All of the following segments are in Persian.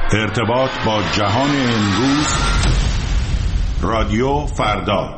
ارتباط با جهان امروز. رادیو فردا.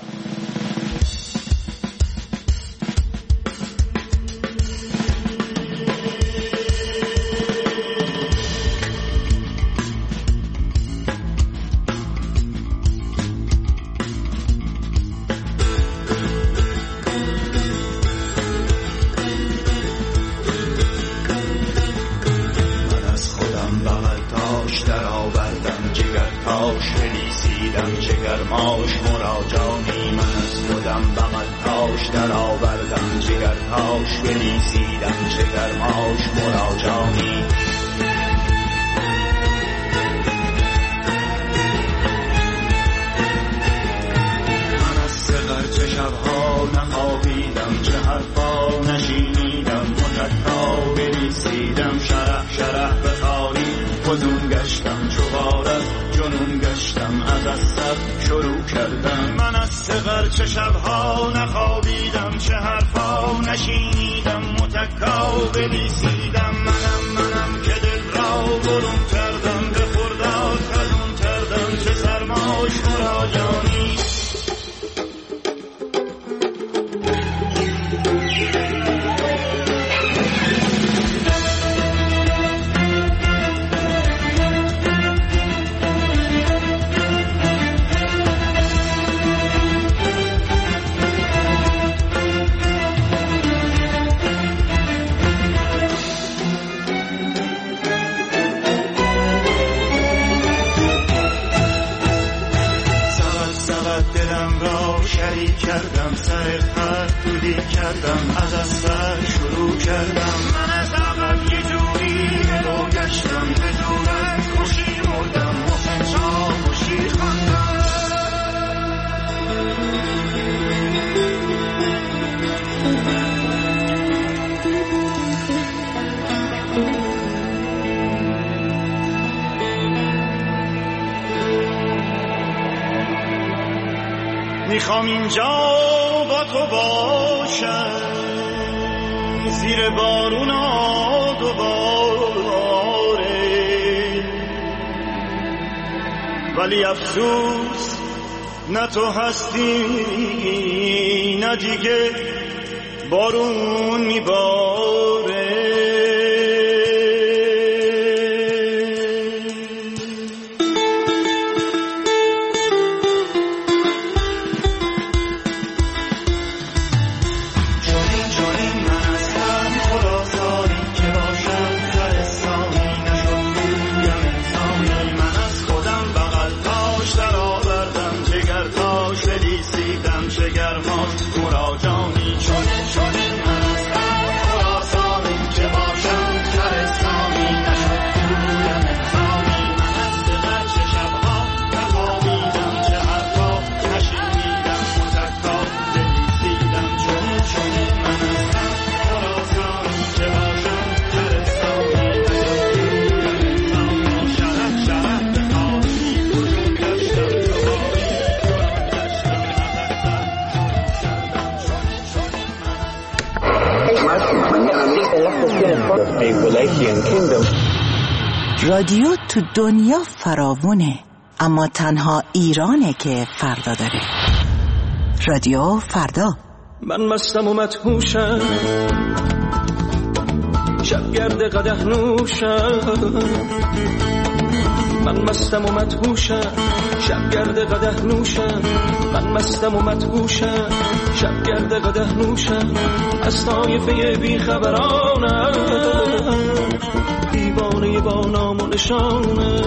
میخوام اینجا با تو باشم، زیر بارون دوباره، ولی افسوس نه تو هستی نه دیگه بارون میباره. رادیو تو دنیا فراوونه، اما تنها ایرانه که فردا داره. رادیو فردا. من مستم و مدهوشم، شبگرد قدح نوشم. من مستم و مدهوشم، شبگرد قدح نوشم. من مستم و مدهوشم، شبگرد قدح نوشم. از طایفه بیخبرانم، دیوانه با نام و نشانه.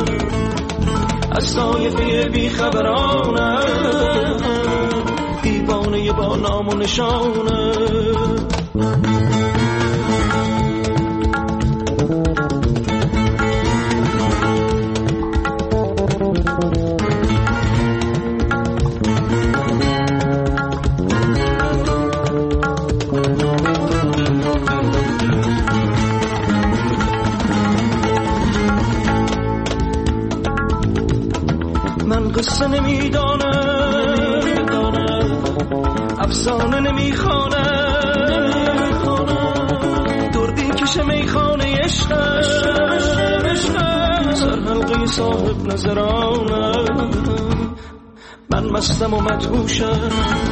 از طایفه بیخبرانم، دیوانه با نام و نشانه. من قصه نمیدانم، افسانه نمیخوانم، دردی کش میخانه عشقم، صاحب نظرانم، من مستم و مدهوشم،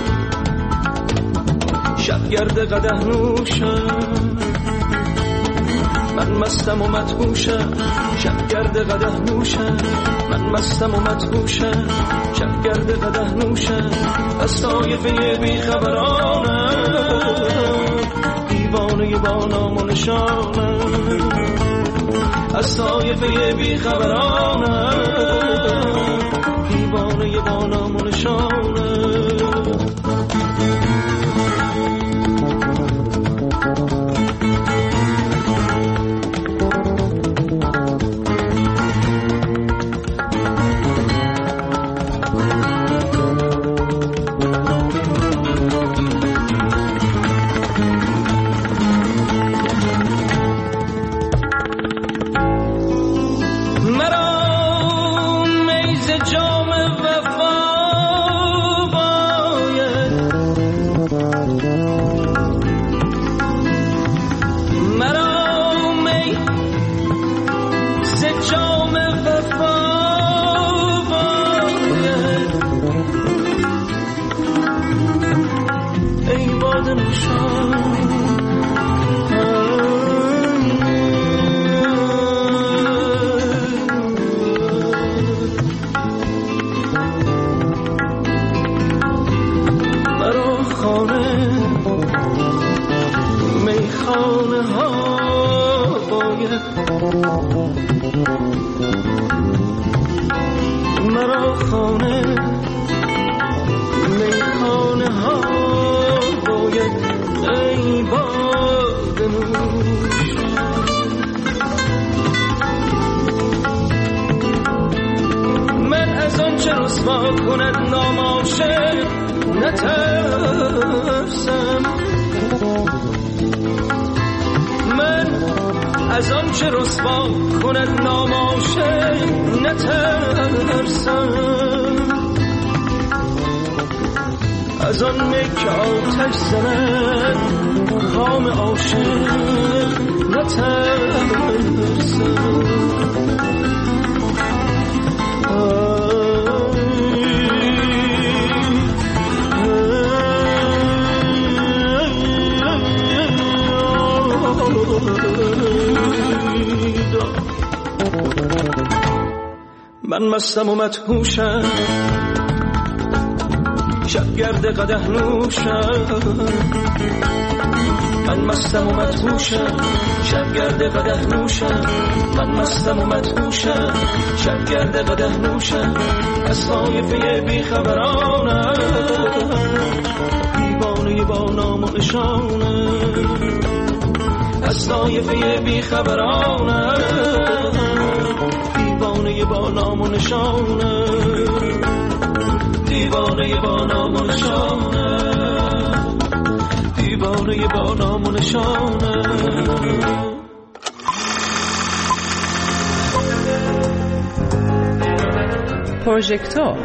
شبگرد قدح نوشم. من مستم و مدهوشم، شبگرد قدح نوشم. من مستم و مدهوشم، شبگرد قدح نوشم. از طایفه بیخبرانم، دیوانه با نام و نشانم. از طایفه بیخبرانم، دیوانه با نام و نشانم. از آن چه رسوا کند ناماشق نترسم، از آن می که آتش زند خام عاشق نترسم. من مستم و مدهوشم، شبگرد قدح نوشم. من مستم و مدهوشم، شبگرد قدح نوشم. من مستم و مدهوشم، شبگرد قدح نوشم. از طایفه بیخبرانم، دیوانه با نام و نشانم. از طایفه بیخبرانم، دیوانه با نام و نشانم. دیوانه با نام و نشانم. دیوانه با نام و نشانم. پروژکتور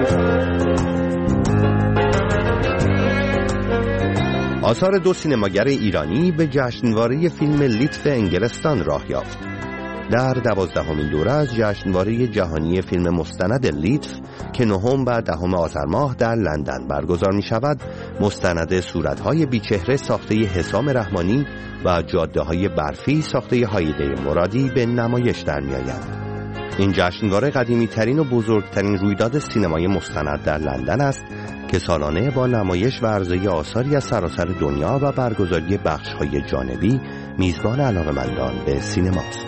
آثار دو سینماگر ایرانی به جشنواره فیلم لیتف انگلستان راه یافت. در 12مین دوره از جشنواره جهانی فیلم مستند لیتف که 9 و 10 آذر ماه در لندن برگزار می شود، مستند صورت‌های بیچهره ساخته حسام رحمانی و جاده‌های برفی ساخته هایده مرادی به نمایش در می آید. این جشنواره قدیمی ترین و بزرگترین رویداد سینمای مستند در لندن است که سالانه با نمایش و عرضه آثاری از سراسر دنیا و برگزاری بخش‌های جانبی میزبان علاقه‌مندان به سینماست.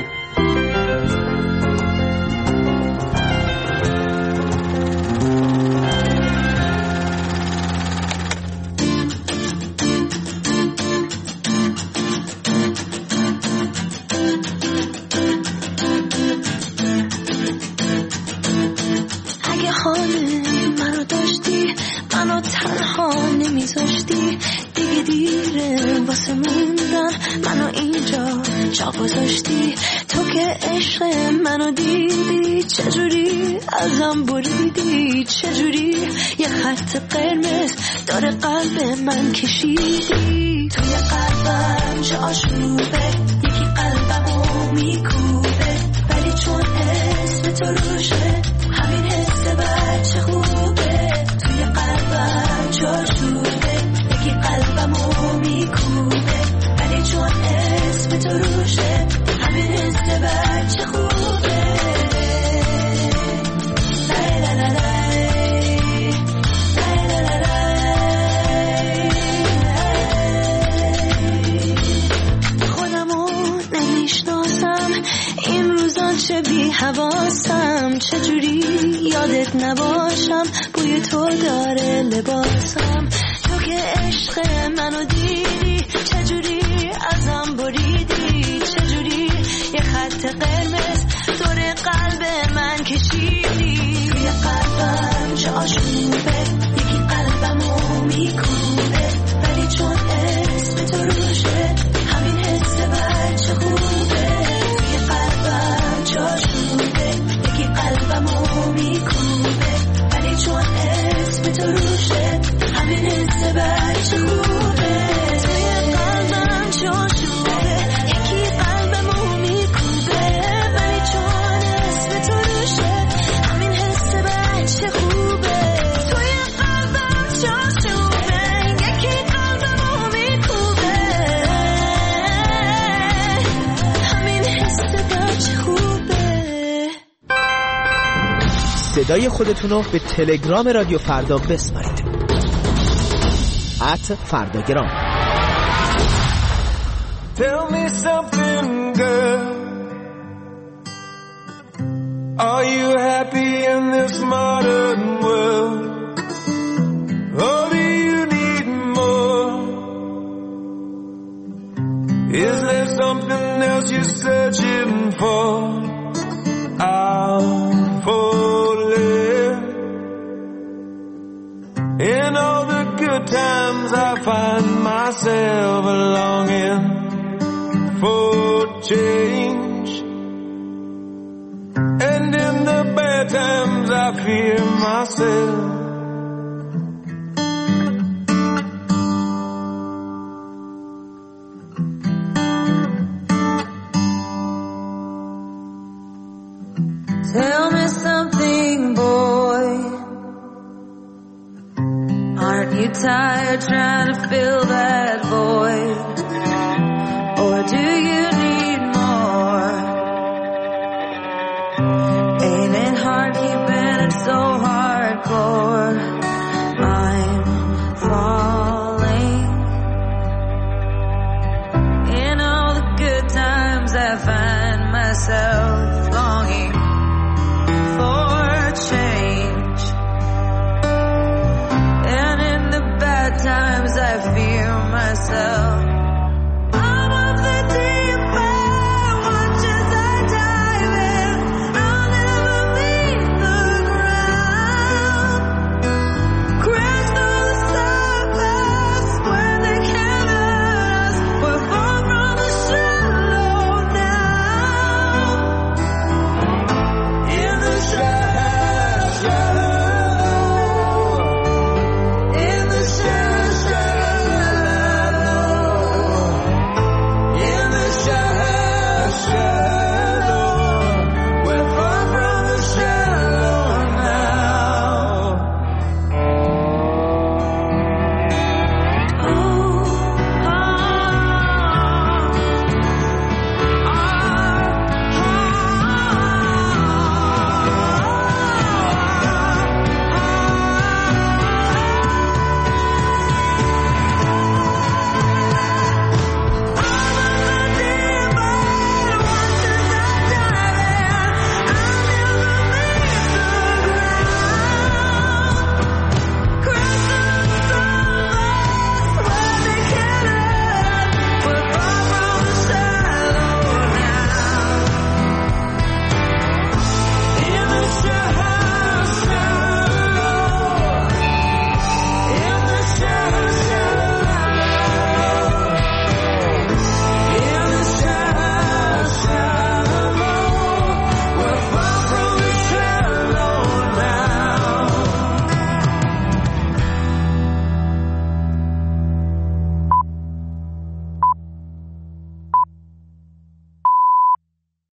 اگه حال منو داشتی، منو تنها نمیذاشتی، دیگه دیره واسه موندن، منو اینجا جا گذاشتی. تو که عشق منو دیدی، چجوری ازم بریدی، چجوری یه خط قرمز داره قلب من کشیدی. توی قلبم چه آشوبه، یکی قلبمو میکوبه، ولی چون همین حس بچه خوبه. خودمو نمیشناسم این روزا، چه بی حواسم، چجوری یادت نباشم، بوی تو داره لباسم. تو که عشق منو دیدی، چجوری ازم بریدی، چجوری یه خط قرمز دور قلب من کشیدی. توی قلبم چه آشوبه، یکی قلبمو میکوبه، ولی چون اسم تو روشه همین حس بچه خوبه. توی قلبم چه آشوبه، یکی قلبمو میکوبه، ولی چون اسم تو روشه همین حس بچه خوبه. توی قلبم چه آشوبه، یکی قلبمو میکوبه، ولی چون اسم تو روشه همین حس بچه خوبه. توی قلبم چه آشوبه، یکی قلبمو میکوبه، همین حس بچه خوبه. صدای خودتونو به تلگرام رادیو فردا بسپارید. @فرداگرام. Tell me something, girl. Are you happy in this modern world? Or do you need more? Is there something else you're searching for? I'm falling. In all the good times I find myself longing for change, and in the bad times I fear myself. Tell me something, boy. Aren't you tired trying to fill that void? Or do you need more? Ain't it hard keeping it so hardcore? I'm falling. In all the good times I find myself longing for change, and in the bad times I fear myself.